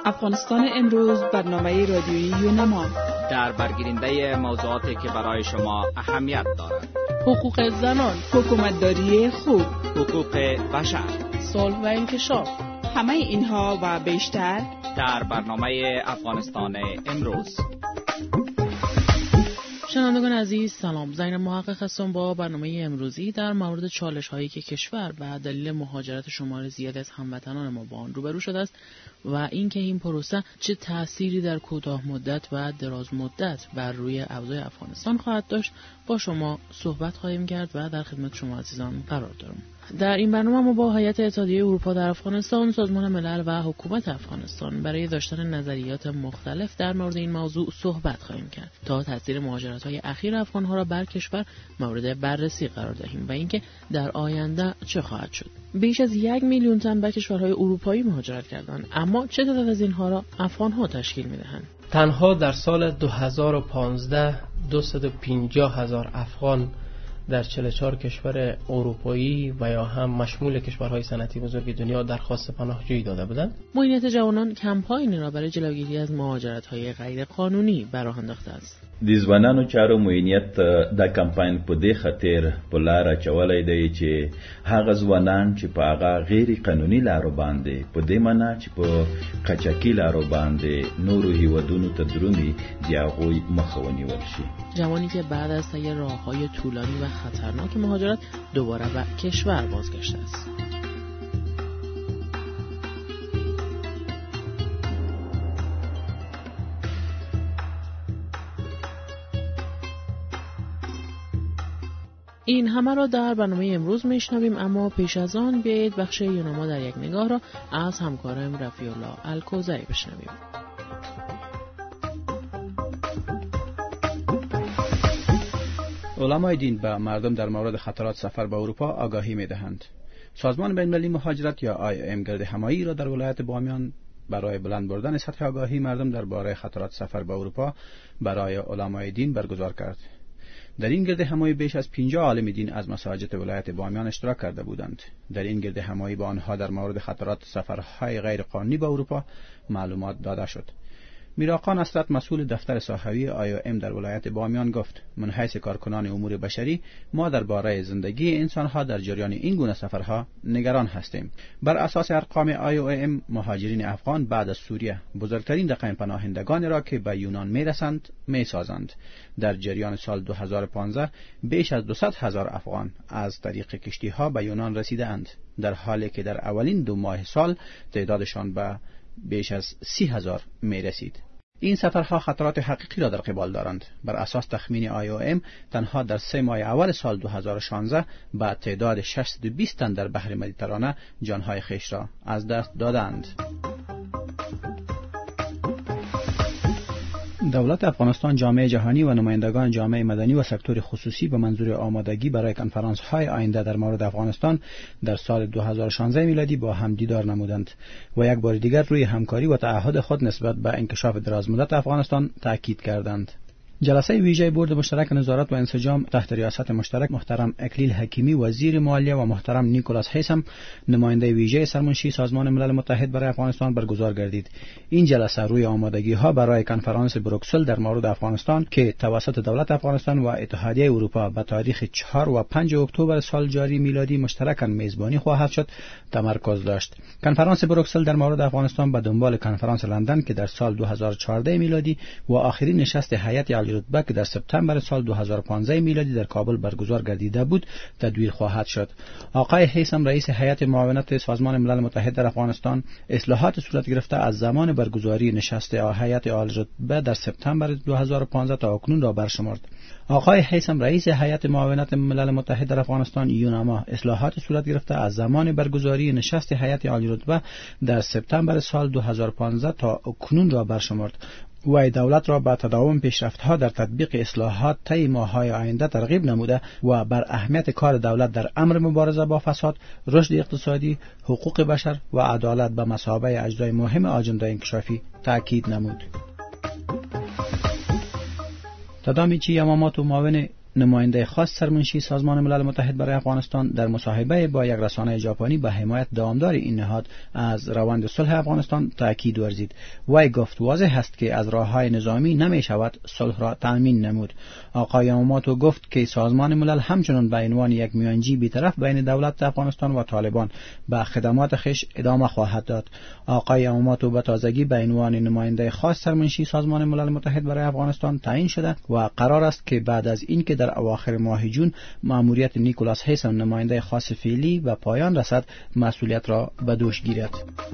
افغانستان امروز برنامه رادیویی یونما در برگیرنده موضوعاتی که برای شما اهمیت دارد: حقوق زنان، حکومتداری خوب، حقوق بشر، صلح و انکشاف. همه اینها و بیشتر در برنامه افغانستان امروز. شنوندگان عزیز سلام، زین محقق هستم با برنامه امروزی در مورد چالش هایی که کشور و دلیل مهاجرت شمار زیادی از هموطنان ما با آن روبرو شده است و اینکه این پروسه چه تأثیری در کوتاه مدت و دراز مدت بر روی اوضاع افغانستان خواهد داشت با شما صحبت خواهیم کرد و در خدمت شما عزیزان قرار دارم. در این برنامه ما با هیئت اتحادیه اروپا در افغانستان، سازمان ملل و حکومت افغانستان برای داشتن نظریات مختلف در مورد این موضوع صحبت خواهیم کرد تا تاثیر مهاجرت‌های اخیر افغان‌ها را بر کشور مورد بررسی قرار دهیم و اینکه در آینده چه خواهد شد. بیش از 1 میلیون تن به کشورهای اروپایی مهاجرت کردند، اما چه تعداد از اینها را افغان‌ها تشکیل می‌دهند؟ تنها در سال 2015 250,000 افغان در 44 کشور اروپایی و یا هم مشمول کشورهای صنعتی بزرگ دنیا درخواست پناهجویی داده بودند. معینات جوانان کمپاینی را برای جلوگیری از مهاجرت‌های غیر قانونی براه انداخته است. د ځوانانو چارو معینیت دا کمپاین په دې خاطر په لار اچولی دی چې هغه ځوانان چې په هغه غیر قانوني لارو باندې په دې معنا چې په قاچاقي لارو باندې نورو هیوادونو ته درومي د هغوی مخه ونیول شي. جوانی که بعد از طی راه‌های طولانی و خطرناک مهاجرت دوباره به کشور بازگشته است. این همه را در برنامه امروز میشنویم، اما پیش از آن بیایید بخش یونما در یک نگاه را از همکارم رفیع الله الکوزری بشنویم. علمای دین به مردم در مورد خطرات سفر به اروپا آگاهی می‌دهند. سازمان بین‌المللی مهاجرت یا IOM گرد همایی را در ولایت بامیان برای بلند بردن سطح آگاهی مردم درباره خطرات سفر به اروپا برای علمای دین برگزار کرد. در این گرد همایی بیش از 50 عالم دین از مساجد ولایت بامیان اشتراک کرده بودند. در این گرد همایی با آنها در مورد خطرات سفرهای غیر قانونی به اروپا معلومات داده شد. میراقا نصرت مسئول دفتر صحوی IOM در ولایت بامیان گفت: من حیث کارکنان امور بشری ما درباره زندگی انسانها در جریان این گونه سفرها نگران هستیم. بر اساس ارقام IOM مهاجرین افغان بعد از سوریه بزرگترین رقم پناهندگان را که به یونان میرسند میسازند. در جریان سال 2015 بیش از 200,000 افغان از طریق کشتی ها به یونان رسیده اند، در حالی که در اولین 2 ماه سال تعدادشان به بیش از 30,000 می رسید. این سفرها خطرات حقیقی را در قبال دارند. بر اساس تخمین IOM تنها در 3 ماه اول سال 2016 با تعداد 620 تن در بحر مدیترانه جانهای خیش را از دست دادند. دولت افغانستان، جامعه جهانی و نمایندگان جامعه مدنی و سکتور خصوصی به منظور آمادگی برای کنفرانس های آینده در مورد افغانستان در سال 2016 میلادی با هم دیدار نمودند و یک بار دیگر روی همکاری و تعهد خود نسبت به انکشاف درازمدت افغانستان تاکید کردند. جلسه ویژه بورد مشترک نظارت و انسجام تحت ریاست مشترک محترم اکلیل حکیمی وزیر مالیه و محترم نیکولاس هیثم نماینده ویژه سرمنشی سازمان ملل متحد برای افغانستان برگزار گردید. این جلسه روی آمادگی ها برای کنفرانس بروکسل در مورد افغانستان که توسط دولت افغانستان و اتحادیه اروپا به تاریخ 4 و 5 اکتبر سال جاری میلادی مشترکاً میزبانی خواهد شد تمرکز داشت. کنفرانس بروکسل در مورد افغانستان به دنبال کنفرانس لندن که در سال 2014 میلادی و آخرین نشست هیئت رتبه که در سپتامبر سال 2015 میلادی در کابل برگزار گردیده بود تدویر خواهد شد. آقای هیثم رئیس هیئت معاونت سازمان ملل متحد در افغانستان اصلاحات صورت گرفته از زمان برگزاری نشست هیئت عالی رتبه در سپتامبر 2015 تا اکنون را برشمرد. آقای هیثم رئیس هیئت معاونت ملل متحد در افغانستان یونما اصلاحات صورت گرفته از زمان برگزاری نشست هیئت عالی رتبه در سپتامبر سال 2015 تا اکنون را برشمرد و دولت را به تداوم پیشرفت‌ها در تطبیق اصلاحات طی ماه‌های آینده ترغیب نموده و بر اهمیت کار دولت در امر مبارزه با فساد، رشد اقتصادی، حقوق بشر و عدالت به مثابه اجزای مهم آجنده انکشافی تاکید نمود. تدامیچی یاماماتو معاون نماینده خاص سرمنشی سازمان ملل متحد برای افغانستان در مصاحبه با یک رسانه ژاپنی به حمایت دامدار این نهاد از روند صلح افغانستان تاکید ورزید. وی گفت واضح است که از راه‌های نظامی نمی‌شود صلح را تضمین نمود. آقای یاماموتو گفت که سازمان ملل همچنان به عنوان یک میانجی بی‌طرف بین دولت افغانستان و طالبان به خدمات خویش ادامه خواهد داد. آقای یاماموتو به تازگی به عنوان نماینده خاص سرمنشی سازمان ملل متحد برای افغانستان تعیین شده و قرار است که بعد از اینکه در اواخر ماه جون مأموریت نیکولاس هیسم نماینده خاص فعلی به پایان رسد مسئولیت را به دوش گیرد.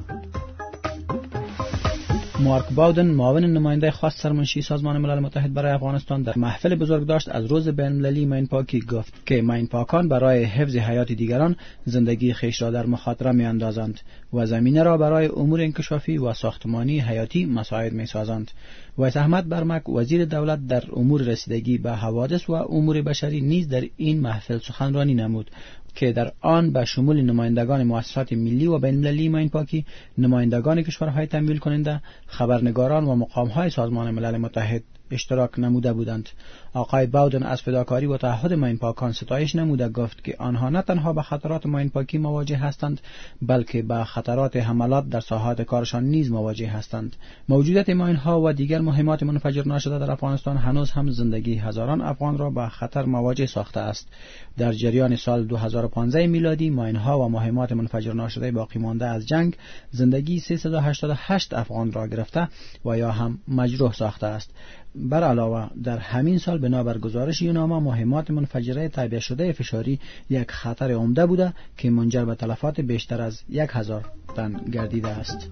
مارک باودن معاون نماینده خاص سرمنشی سازمان ملل متحد برای افغانستان در محفل بزرگداشت از روز بین‌المللی ماینپاکی گفت که ماینپاکان برای حفظ حیات دیگران زندگی خویش را در مخاطره می‌اندازند و زمینه را برای امور انکشافی و ساختمانی حیاتی مساعد می‌سازند. ویس احمد برمک وزیر دولت در امور رسیدگی به حوادث و امور بشری نیز در این محفل سخنرانی نمود که در آن به شمول نمایندگان مؤسسات ملی و بین‌المللی ماینپاکی، نمایندگان کشورهای تمویل کننده، خبرنگاران و مقام‌های سازمان ملل متحد اشتراک نموده بودند. آقای باودن از فداکاری و تعهد ماینپاکان ستایش نموده گفت که آنها نه تنها به خطرات ماینپاکی مواجه هستند بلکه به خطرات حملات در ساحات کارشان نیز مواجه هستند. موجودیت ماینها و دیگر مهمات منفجر ناشده در افغانستان هنوز هم زندگی هزاران افغان را به خطر مواجه ساخته است. در جریان سال 2015 میلادی ماینها و مهمات منفجر ناشده باقی مانده از جنگ زندگی 388 افغان را گرفته و یا هم مجروح ساخته است. بر علاوه در همین سال بنابر گزارش یوناما مهمات منفجره تعبیه شده فشاری یک خطر عمده بوده که منجر به تلفات بیشتر از 1000 تن گردیده است.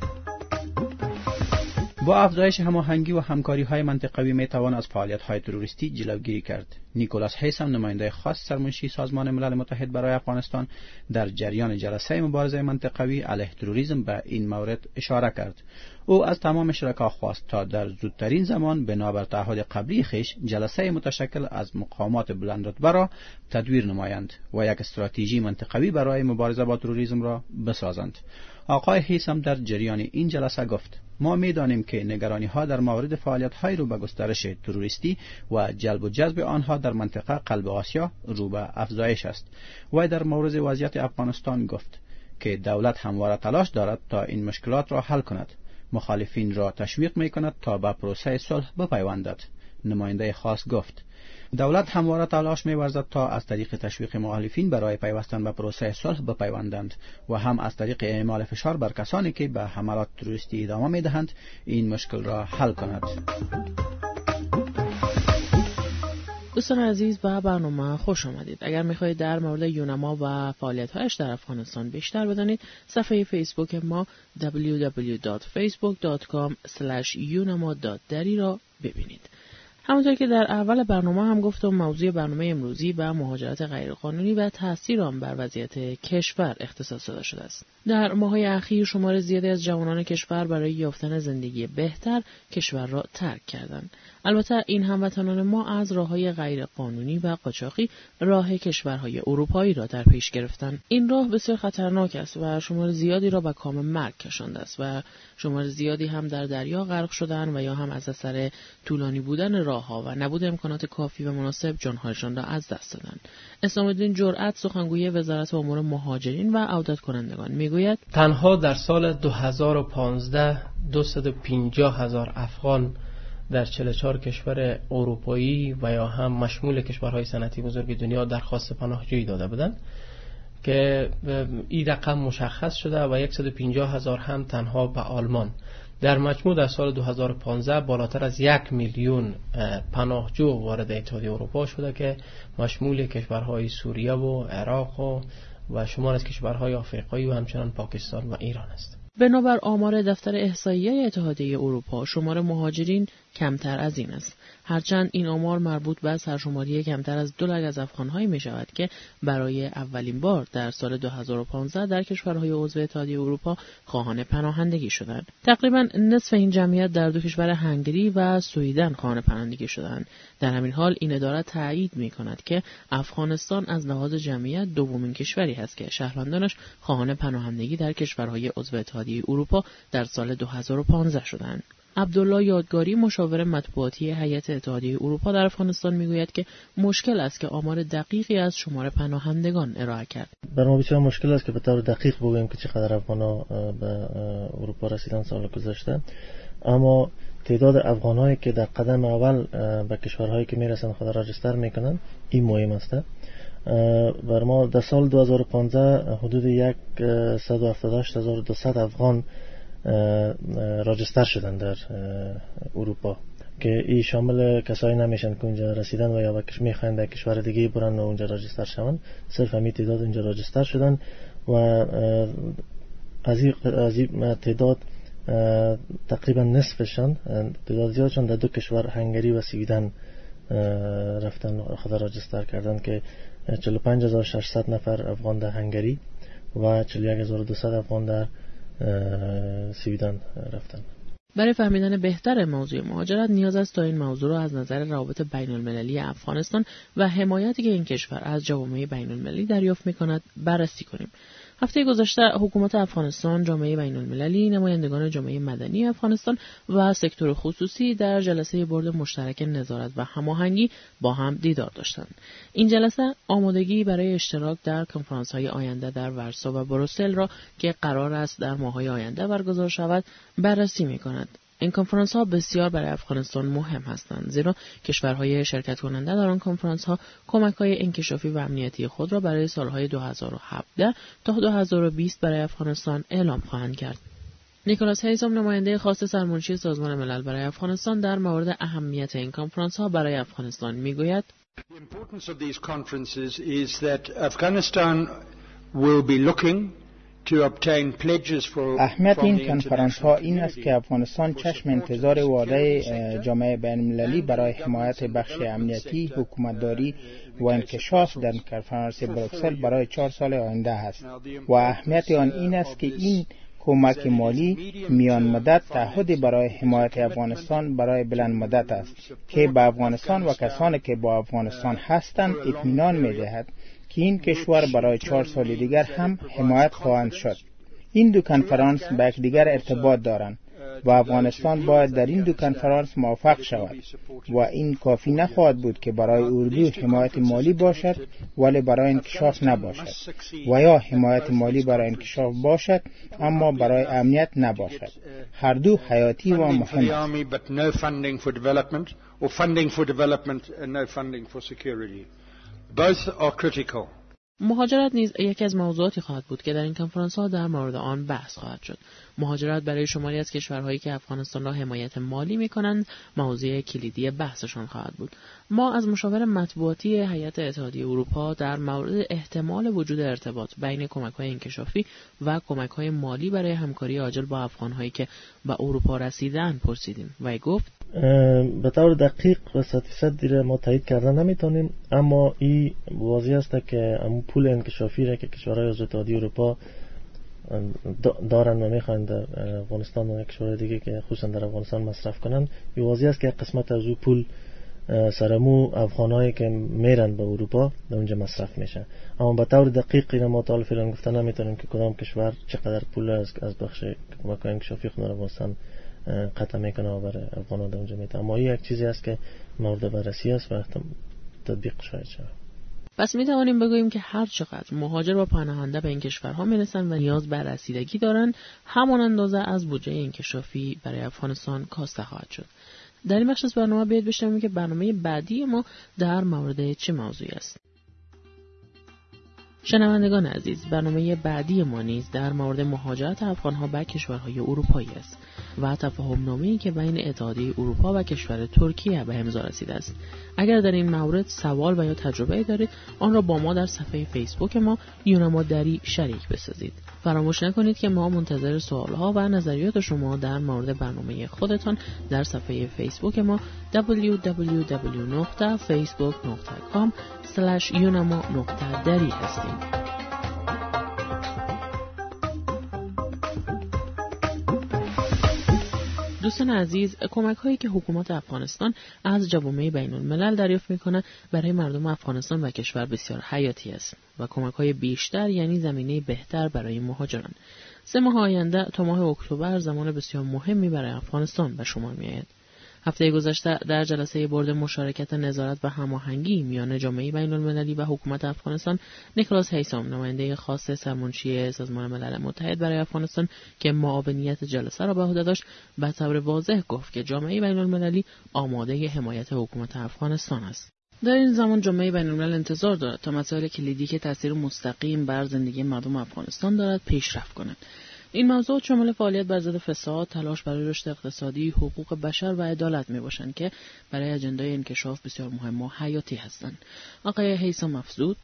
با افزایش هماهنگی و همکاری‌های منطقوی میتوان از فعالیت‌های تروریستی جلوگیری کرد. نیکولاس هیسم نماینده خاص سرمنشی سازمان ملل متحد برای افغانستان در جریان جلسه مبارزه منطقوی علیه تروریسم به این مورد اشاره کرد. او از تمام شرکا خواست تا در زودترین زمان بنابر تعهد قبلی خویش جلسه متشکل از مقامات بلندرتبه را تدویر نمایند و یک استراتژی منطقوی برای مبارزه با تروریسم را بسازند. آقای هیسم در جریان این جلسه گفت: ما می‌دانیم که نگرانی‌ها در مورد فعالیت‌های رو به گسترش تروریستی و جلب و جذب آنها در منطقه قلب آسیا رو به افزایش است. و در مورد وضعیت افغانستان گفت که دولت همواره تلاش دارد تا این مشکلات را حل کند. مخالفین را تشویق می‌کند تا به پروسه صلح بپیوندند. نماینده خاص گفت: دولت همواره تلاش می‌ورزد تا از طریق تشویق مخالفین برای پیوستن به پروسه صلح بپیوندند و هم از طریق اعمال فشار بر کسانی که به حملات تروریستی ادامه می‌دهند این مشکل را حل کند. دوستان عزیز به برنامه خوش آمدید. اگر می‌خواهید در مورد یونما و فعالیت‌هایش در افغانستان بیشتر بدانید، صفحه فیسبوک ما www.facebook.com/unama.dari را ببینید. همونطور که در اول برنامه هم گفتم، موضوع برنامه امروزی به مهاجرت غیرقانونی و تأثیر آن بر وضعیت کشور اختصاص داده شده است. در ماه‌های اخیر شمار زیادی از جوانان کشور برای یافتن زندگی بهتر کشور را ترک کردند. البته این هموطنان ما از راه‌های غیرقانونی و قاچاقی راه کشورهای اروپایی را در پیش گرفتند. این راه بسیار خطرناک است و شمار زیادی را به کام مرگ کشانده است و شمار زیادی هم در دریا غرق شدند و یا هم از اثر طولانی بودن راه‌ها و نبود امکانات کافی و مناسب جان‌هایشان را از دست دادند. اسلام الدین جرأت، سخنگوی وزارت امور مهاجرین و عودت کنندگان، میگوید تنها در سال 2015 250,000 افغان در 44 کشور اروپایی و یا هم مشمول کشورهای صنعتی بزرگ دنیا درخواست پناهجویی داده بودند که این رقم مشخص شده و 150,000 هم تنها به آلمان. در مجموع در سال 2015 بالاتر از 1 میلیون پناهجو وارد اتحادیه اروپا شده که مشمول کشورهای سوریه و عراق و شمار از کشورهای آفریقایی و همچنان پاکستان و ایران است. بنابر آمار دفتر احصاییه اتحادیه اروپا، شمار مهاجرین کمتر از این است. هرچند این آمار مربوط به سرشماری کمتر از 2 لک از افغان‌هایی می‌شود که برای اولین بار در سال 2015 در کشورهای عضو اتحادیه اروپا خواهان پناهندگی شدند. تقریباً نصف این جمعیت در 2 کشور هنگری و سوئیدن خواهان پناهندگی شدند. در همین حال این اداره تایید می‌کند که افغانستان از لحاظ جمعیت دومین کشوری است که شهروندانش خواهان پناهندگی در کشورهای عضو اتحادیه اروپا در سال 2015 شدند. عبدالله یادگاری مشاور مطبوعاتی هیئت اتحادیه اروپا در افغانستان میگوید که مشکل است که آمار دقیقی از شمار پناهندگان ارائه کرد. برای ما بسیار مشکل است که به طور دقیق بگوییم که چقدر افغان‌ها به اروپا رسیدن سال گذشته، اما تعداد افغان‌هایی که در قدم اول به کشورهایی که میرسن خود را راجستر میکنن این مهم است. بر ما در سال 2015 حدود 178,200 افغان راجستر شدن در اروپا که این شامل کسایی نمیشن که اونجا رسیدن و یا میخواین در کشور دیگه برن و اونجا راجستر شون، صرف همین تعداد اونجا راجستر شدن و از این تعداد تقریبا نصفشان تعداد زیادشان در دو کشور هنگری و سویدن رفتن خود راجستر کردن که 45,600 نفر افغان در هنگری و 41,200 افغان در سویدن رفتن. برای فهمیدن بهتر موضوع مهاجرت نیاز است تا این موضوع را از نظر روابط بین المللی افغانستان و حمایتی که این کشور از جوامع بین المللی دریافت می‌کند بررسی کنیم. هفته گذشته حکومت افغانستان، جامعه بین المللی، نمایندگان جامعه مدنی افغانستان و سکتور خصوصی در جلسه بورد مشترک نظارت و هماهنگی با هم دیدار داشتند. این جلسه آمادگی برای اشتراک در کنفرانس‌های آینده در ورسو و بروسل را که قرار است در ماه‌های آینده برگزار شود بررسی می‌کند. این کنفرانس‌ها بسیار برای افغانستان مهم هستند، زیرا کشورهای شرکت کننده در آن کنفرانس‌ها کمک‌های انکشافی و امنیتی خود را برای سال‌های 2017 تا 2020 برای افغانستان اعلام خواهند کرد. نیکولاس هیزم، نماینده خاص سرمنشی سازمان ملل برای افغانستان، در مورد اهمیت این کنفرانس‌ها برای افغانستان می‌گوید: The importance of these conferences is that Afghanistan will be looking اهمیت این کنفرانس ها این است که افغانستان چشم انتظار وعده جامعه بین المللی برای حمایت بخش امنیتی، حکومتداری و انکشاف در کنفرانس بروکسل برای 4 سال آینده است و اهمیت آن این است که این کمک مالی میان مدت تعهدی برای حمایت افغانستان برای بلند مدت است که به افغانستان و کسانی که با افغانستان هستند اطمینان می‌دهد که این کشور برای 4 سال دیگر هم حمایت خواهند شد. این دو کنفرانس به یکدیگر ارتباط دارند و افغانستان باید در این دو کنفرانس موفق شود و این کافی نخواهد بود که برای اردو حمایت مالی باشد ولی برای انکشاف نباشد و یا حمایت مالی برای انکشاف باشد اما برای امنیت نباشد. هر دو حیاتی و مهم است. مهاجرت نیز یکی از موضوعاتی خواهد بود که در این کنفرانس‌ها در مورد آن بحث خواهد شد. مهاجرت برای شماری از کشورهایی که افغانستان را حمایت مالی می‌کنند موضوع کلیدی بحثشان خواهد بود. ما از مشاور مطبوعاتی هیئت اتحادیه اروپا در مورد احتمال وجود ارتباط بین کمک‌های انکشافی و کمک‌های مالی برای همکاری عاجل با افغان‌هایی که به اروپا رسیدند پرسیدیم و گفت: به طور دقیق و 100% دیره ما تایید کردن نمیتونیم، اما این واضح است که همون پول انکشافی را که کشورهای عضو اتحادیه اروپا دارن و میخوان در افغانستان و کشورهای دیگه که خصوصا در افغانستان مصرف کنن، این واضح است که قسمت از اون پول سرمو افغانایی که میرن به اروپا در اونجا مصرف میشه، اما به طور دقیق اینا ما تا فعلا گفتن نمیتونیم که کدام کشور چقدر پول از بخش کمک‌های انکشافی خود افغانستان قطع میکنه و برای افغانان در اونجا میده، اما این یک چیزی است که مورد بررسی است و تطبیق شاید شود. پس می توانیم بگوییم که هر چقدر مهاجر و پناهنده به این کشورها میرسند و نیاز به رسیدگی دارند، همان اندازه از بودجه انکشافی برای افغانستان کاسته خواهد شد. در این بخش از برنامه بیایید بشنویم که برنامه بعدی ما در مورد چه موضوعی است. شنوندگان عزیز، برنامه بعدی ما نیز در مورد مهاجرت افغان‌ها به کشورهای اروپایی است و تفاهم‌نامه‌ای که بین اتحادیه اروپا و کشور ترکیه به امضا رسیده است. اگر در این مورد سوال و یا تجربه دارید، آن را با ما در صفحه فیسبوک ما یونما دری شریک بسازید. فراموش نکنید که ما منتظر سوال‌ها و نظریات شما در مورد برنامه خودتان در صفحه فیسبوک ما www.facebook.com/yunama.dari هستیم. دوستان عزیز، کمک‌هایی که حکومت افغانستان از جوامع بین‌الملل دریافت می‌کند برای مردم افغانستان و کشور بسیار حیاتی است و کمک‌های بیشتر یعنی زمینه بهتر برای مهاجران. 3 ماه آینده تا ماه اکتبر زمان بسیار مهمی برای افغانستان به شمار می‌آید. هفته گذشته در جلسه بورد مشارکت نظارت و هماهنگی میان جامعه بین‌المللی و حکومت افغانستان، نیکلاس هیثم، نماینده خاص سرمنشی سازمان ملل متحد برای افغانستان که معاونیت جلسه را به عهده داشت، به طور واضح گفت که جامعه بین‌المللی آماده حمایت حکومت افغانستان است. در این زمان جامعه بین‌الملل انتظار دارد تا مسائل کلیدی که تاثیر مستقیم بر زندگی مردم افغانستان دارد پیشرفت کنند. این موضوع شامل فعالیت بر ضد فساد، تلاش برای رشد اقتصادی، حقوق بشر و عدالت میباشند که برای اجندای انکشاف بسیار مهم و حیاتی هستند. آقای هیثم افزود: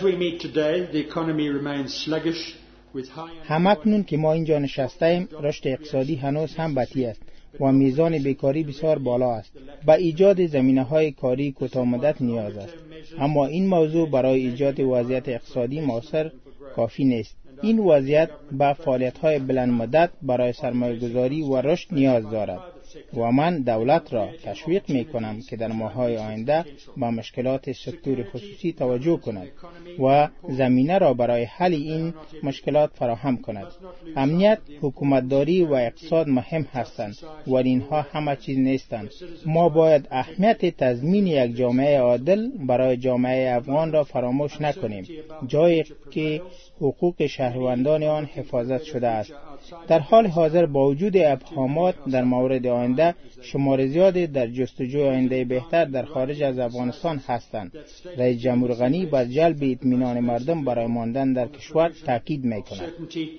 همکنون که ما اینجا نشسته‌ایم، رشد اقتصادی هنوز هم بطیء است و میزان بیکاری بسیار بالا است. با ایجاد زمینه‌های کاری کوتاه‌مدت نیاز است. اما این موضوع برای ایجاد وضعیت اقتصادی موثر کافی نیست. این وضعیت با فعالیت‌های بلند مدت برای سرمایه‌گذاری و رشد نیاز دارد و من دولت را تشویق می‌کنم که در ماه‌های آینده با مشکلات سکتور خصوصی توجه کند و زمینه را برای حل این مشکلات فراهم کند. امنیت، حکومتداری و اقتصاد مهم هستند ولی اینها همه چیز نیستند. ما باید اهمیت تضمین یک جامعه عادل برای جامعه افغان را فراموش نکنیم، جایی که حقوق شهروندان آن حفاظت شده است. در حال حاضر با وجود ابهامات در مورد آینده، شمار زیادی در جستجوی آینده بهتر در خارج از افغانستان هستند. رئیس جمهور غنی بر جلب اطمینان مردم برای ماندن در کشور تاکید می‌کند.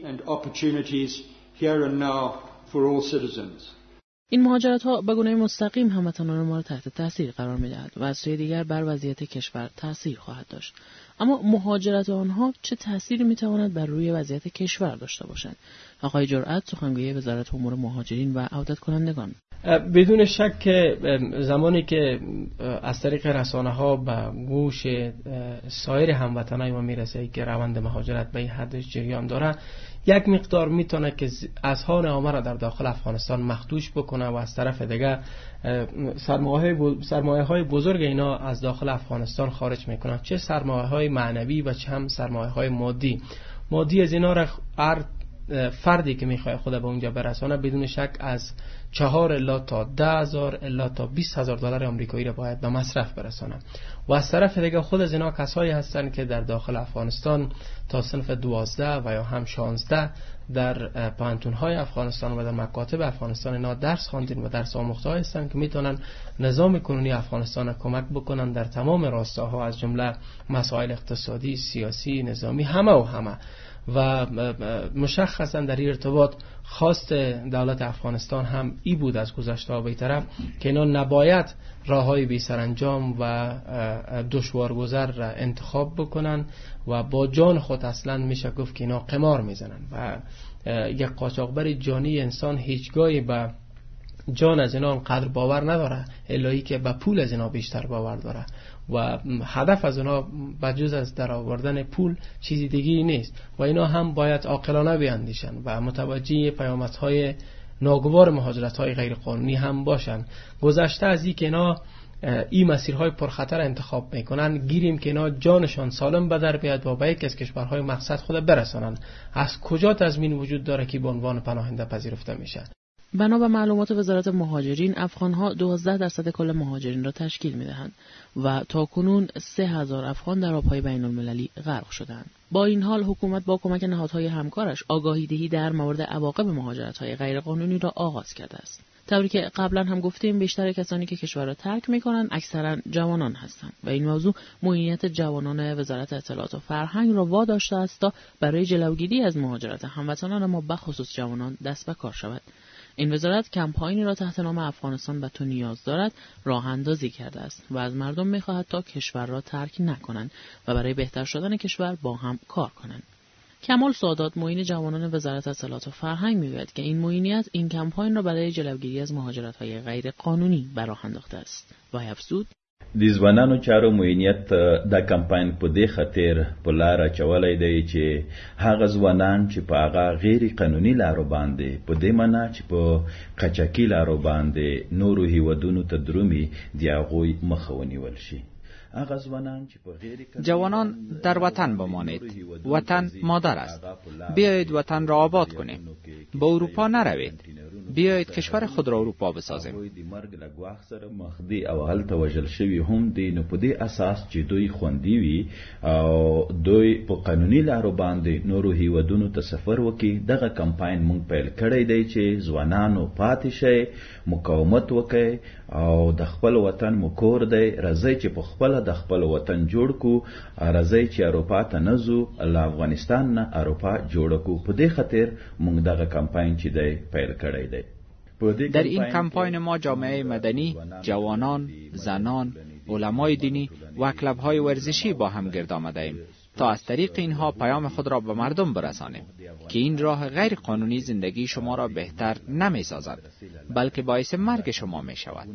این مهاجرت‌ها به گونه مستقیم هموطنان ما را تحت تاثیر قرار می‌دهد و از سوی دیگر بر وضعیت کشور تاثیر خواهد داشت. اما مهاجرت آنها چه تأثیری می‌تواند بر روی وضعیت کشور داشته باشد؟ آقای جرأت، سخنگوی وزارت امور مهاجرین و عودت کنندگان: بدون شک که زمانی که از طریق رسانه‌ها به گوش سایر هموطنان ما میرسه که روند مهاجرت به این حد جریان داره، یک مقدار میتونه که اذهان عامه را در داخل افغانستان مخدوش بکنه و از طرف دیگه سرمایه‌های بزرگ اینا از داخل افغانستان خارج میکنن، چه سرمایه‌های معنوی و چه هم سرمایه‌های مادی از اینا را فردی که میخواد خود به اونجا برسانه بدون شک از 4 الی تا 10,000 الی تا 20,000 دلار آمریکایی را باید به مصرف برسانه. و از طرف دیگه خود از اینا کسایی هستند که در داخل افغانستان تا صنف 12 و یا هم 16 در پانتون‌های افغانستان و در مکاتب افغانستان اینا درس خواندن و درس آموخته هستند که میتونن نظام کنونی افغانستان کمک بکنن در تمام راستاها، از جمله مسائل اقتصادی، سیاسی، نظامی، همه و مشخصا در این ارتباط خواست دولت افغانستان هم ای بود از گذشته به طرف که اینا نباید راههای بی سرانجام و دشوارگذر را انتخاب بکنن و با جان خود اصلا میشه گفت که اینا قمار میزنن و یک قاچاقبر جانی انسان هیچگاهی به جان از اینا قدر باور نداره الهی که به پول از اینا بیشتر باور داره و هدف از اینا بجز از در آوردن پول چیزی دیگه نیست و اینا هم باید عاقلانه بیاندیشن و متوجه پیامدهای ناگوار مهاجرت‌های غیر قانونی هم باشن. گذشته از این که اینا این مسیرهای پرخطر انتخاب میکنن، گیریم که اینا جانشان سالم به در بیاد و به یک از کشورهای مقصد خود برسانن. از کجا تضمین وجود داره که به عنوان پناهنده پذیرفته میشه؟ بنا به معلومات وزارت مهاجرین، افغان‌ها 12% کل مهاجرین را تشکیل می‌دهند و تاکنون 3,000 افغان در آب‌های بین‌المللی غرق شدند. با این حال حکومت با کمک نهادهای همکارش آگاهی‌دهی در مورد عواقب مهاجرت‌های غیرقانونی را آغاز کرده است. طوری که قبلا هم گفتیم بیشتر کسانی که کشور را ترک می‌کنند اکثرا جوانان هستند و این موضوع معینیت جوانان وزارت اطلاعات و فرهنگ را واداشته است تا برای جلوگیری از مهاجرت هموطنان ما به خصوص جوانان دست به کار شود. این وزارت کمپاینی را تحت نام افغانستان به تو نیاز دارد راه اندازی کرده است و از مردم می‌خواهد تا کشور را ترک نکنند و برای بهتر شدن کشور با هم کار کنند. کمال سادات، معین جوانان وزارت اطلاعات و فرهنگ، میگوید که این معینیت این کمپاین را برای جلوگیری از مهاجرت‌های غیر قانونی به راه انداخته است و افزود: د ځوانانو چارو معینیت دا کمپاین په دې خاطر په لاره چولای دی چې هغه ځوانان چې په هغه غیر قانوني لارو باندې په دې معنا چې په قاچاقي لارو باندې نورو هیوادونو ته درومي د هغوی مخه ونیول شي. جوانان در وطن بمانید. وطن مادر است. بیایید وطن را آباد کنیم. به اروپا نروید. بیایید کشور خود را اروپا بسازیم. مخدی او هلته وژل شوي هم دي، نو په دې اساس چې دوی خوندي وي او دوی په قانوني لارو باندې نورو هیوادونو ته سفر وکړي. دغه کمپاین مونږ پیل کړی دی چې ځوانانو پاتې شي، مقاومت وکړي او د خپل وطن مو کور دی. راځئ چې په خپله د خپل وطن جوړ کو. راځئ چې اروپا ته نه ځو، له افغانستان نه اروپا جوړ کو. په دې خاطر مونږ دغه کمپاین چې دی پیل کړی دی. در این کمپاین ما جامعه مدنی، جوانان، زنان، علمای دینی و کلب‌های ورزشی با هم گرد آمده ایم تا از طریق اینها پیام خود را به مردم برسانیم که این راه غیر قانونی زندگی شما را بهتر نمی سازد، بلکه باعث مرگ شما می شود.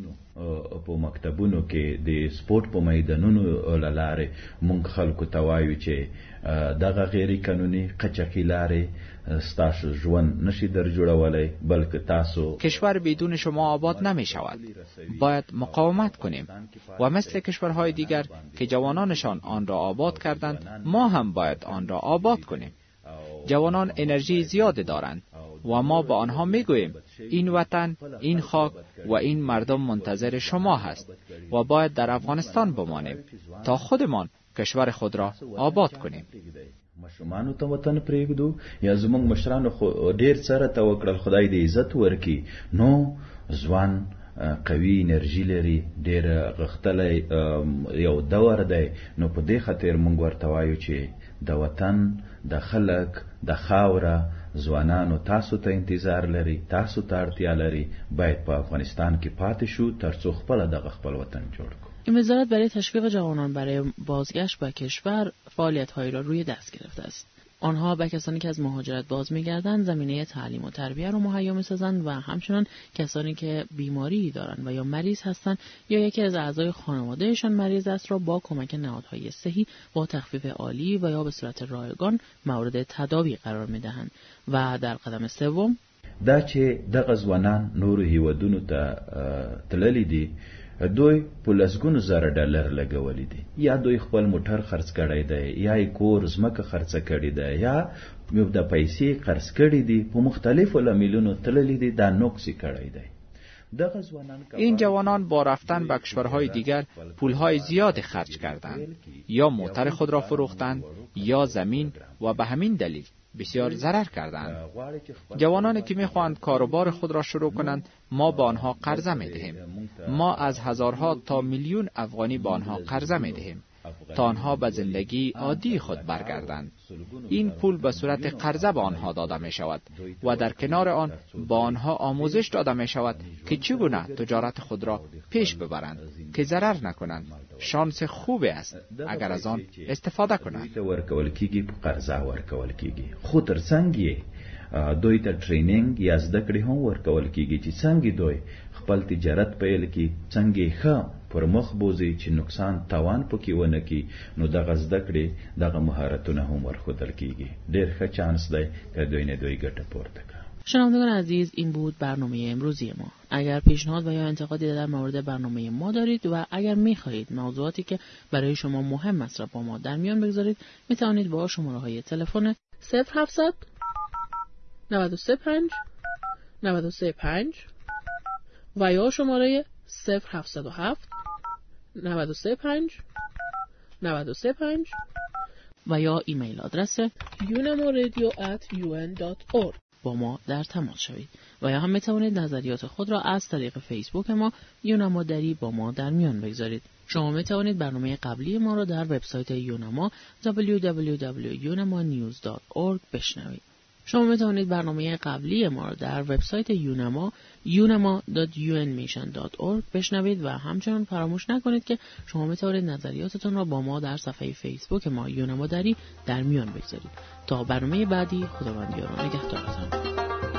په مکتبونو کې د سپورت په میدانونو لاره مونږ خلکو ته وایو چې دغه غیر قانوني قچقی لاره ستاسو ژوند نشي در جوړولای، بلکه تاسو کشور بدون شما آباد نمی شود. باید مقاومت کنیم و مثل کشورهای دیگر که جوانانشان آن را آباد کردند، ما هم باید آن را آباد کنیم. جوانان انرژی زیاد دارند و ما به آنها میگوییم این وطن، این خاک و این مردم منتظر شما هست و باید در افغانستان بمانیم تا خودمان کشور خود را آباد کنیم. مشرانو ته وطن پرېږدو یا زمونږ مشرانو ډېر سره ته وکړل، خدای دې عزت ورکړي. نو ځوان قوي انرژي لري، ډېر غښتلی یو دور دی. نو په دې خاطر مونږ ورته وایو چې د وطن، د خلک، د خاوره ځوانانو تاسو ته انتظار لري، تاسو ته اړتیا لري. باید په افغانستان کې پاتې شو تر څو خپله دغه خپل وطن جوړ کړو. این وزارت برای تشویق جوانان برای بازگشت به کشور فعالیت‌هایی را روی دست گرفته است. آنها به کسانی که از مهاجرت باز می‌گردند زمینه تعلیم و تربیت را مهیا می‌سازند و همچنین کسانی که بیماری دارند و یا مریض هستند یا یکی از اعضای خانوادهشان مریض است را با کمک نهادهای صحی با تخفیف عالی و یا به صورت رایگان مورد تداوی قرار می‌دهند. و در قدم سوم دا چې دغه ځوانان نورو هیوادونو ته تللي دي، دوی په لسګونو زره ډالر لګولي دي، یا دوی خپل موټر خرڅ کړی دی، یا یې کور ځمکه خرڅه کړې ده، یا د پیسې قرض کړي دي، په مختلفو لاملونو تللي دي، دا نقصی کړی دی. این جوانان با رفتن به کشورهای دیگر پولهای زیاد خرج کردند، یا موتر خود را فروختند یا زمین و به همین دلیل بسیار ضرر کردند. جوانانی که میخواهند کاروبار خود را شروع کنند، ما به آنها قرضه میدهیم. ما از هزارها تا میلیون افغانی به آنها قرضه میدهیم تا آنها به زندگی عادی خود برگردند. این پول به صورت قرضه به آنها داده می شود و در کنار آن با آنها آموزش داده می شود که چگونه تجارت خود را پیش ببرند که ضرر نکنند. شانس خوبی است اگر از آن استفاده کنند. ورکول کیږي په قرضه ورکول کیږي، خو ترڅنګ یې دوی ته ټریننګ یا زده کړې هم ورکول کیږي چې څنګه دوی خپل تجارت پیل کړي، څنګه ښه پر مخ بوزي چې نقصان تاوان پکې ونه کړي. نو دغه زده کړې، دغه مهارتونه هم ورښودل کیږي. ډېر ښه چانس دی که دوی نه دوی ګټه پورته کړي. شنوندگان عزیز، این بود برنامه امروزی ما. اگر پیشنهاد و یا انتقادی در مورد برنامه ما دارید و اگر می‌خواهید موضوعاتی که برای شما مهم است را با ما در میان بگذارید، می‌توانید با شماره‌های تلفن 0700 935 935 و یا شماره 0707 935 935 و یا ایمیل آدرس unamo.radio@un.org با ما در تماس شوید. و یا هم میتوانید نظریات خود را از طریق فیسبوک ما یونما دری با ما در میان بگذارید. شما میتوانید برنامه قبلی ما را در وبسایت یونما www.unamanews.org بشنوید. شما میتوانید برنامه قبلی ما را در وبسایت یونما unama.unmission.org بشنوید و همچنین فراموش نکنید که شما میتوانید نظریاتتون را با ما در صفحه فیسبوک ما یونما دری در میان بگذارید. تا برنامه بعدی، خداوند یار و نگهدارتان.